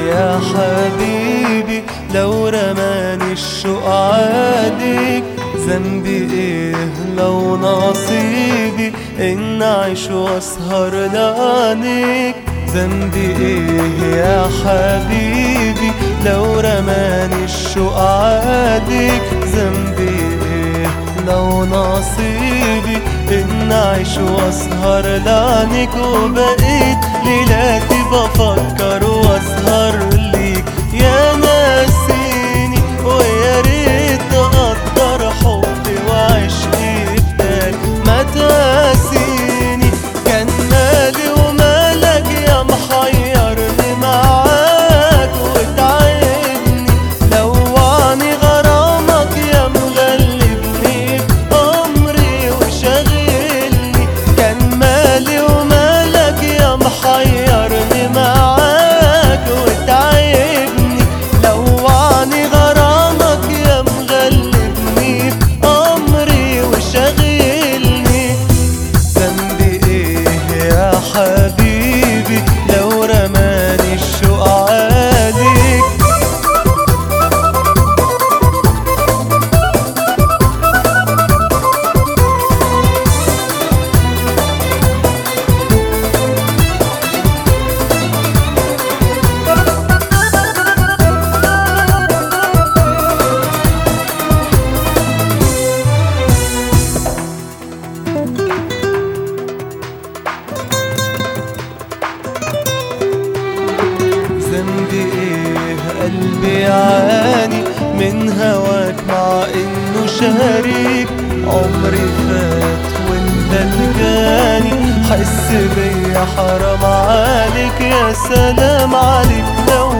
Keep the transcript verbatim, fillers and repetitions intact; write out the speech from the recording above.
يا حبيبي لو رماني الشوق عادك؟ ذنبي ايه لو نصيبي ان اعيش واسهر لعنك؟ ذنبي ايه يا حبيبي لو رماني الشوق عادك؟ ذنبي ايه لو نصيبي ان اعيش واسهر لعنك؟ وبقيت ليلاتي بفكر واسهر ليك يا ناسيني، ويا ريت تقدر حبي وعشقي بدال ما تقاسيني. كان مالي ومالك يا محيرني معاك وتعبني، لوعني غرامك يا مغلبني بأمري وشاغلني. كان مالي ومالك يا محيرني معاك وتعبني، لوعني غرامك يا مغلبني بأمري وشاغلني. ذنبي ايه يا حبيبي لو رماني الشوق عادك؟ ذنبي ايه قلبي يعاني من هواك مع انه شريك؟ عمري فات وانت تجاني، حس بيا حرام عليك، يا سلام عليك لو